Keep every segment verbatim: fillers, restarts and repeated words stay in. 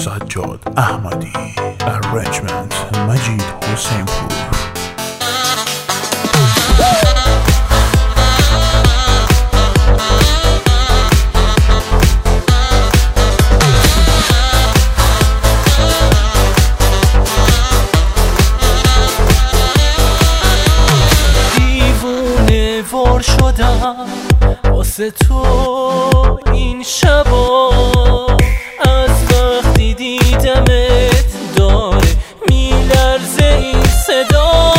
سجاد احمدی، arrangement مجید حسین پور. دیوونه وار شدم واسه تو این شبا، از وقتی دیدمت داره میلرزه این صدا.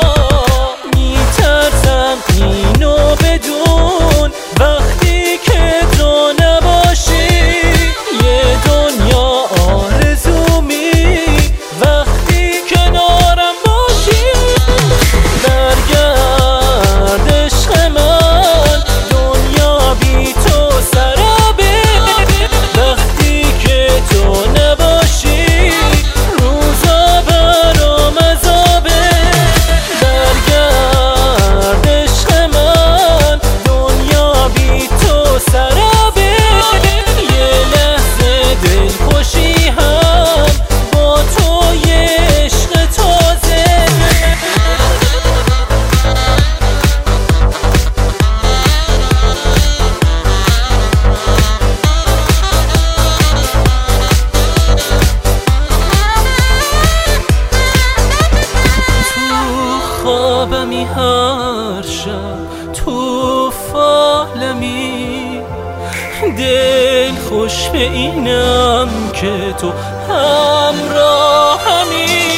میترسم اینو بدون وقتی که تو نباشی، یه دنیا آرزومی وقتی کنارم باشی. برگرد عشق من، دنیا بی تو سرابه، وقتی که تو نباشی روزا برام عذابه. برگرد عشق من، دنیا بی تو سرابه، یه لحظه دلخوشی هم با تو، یه عشق تازه. خوابمی هر شب، تو فالمی، دل خوش به اینم که تو همراهمی.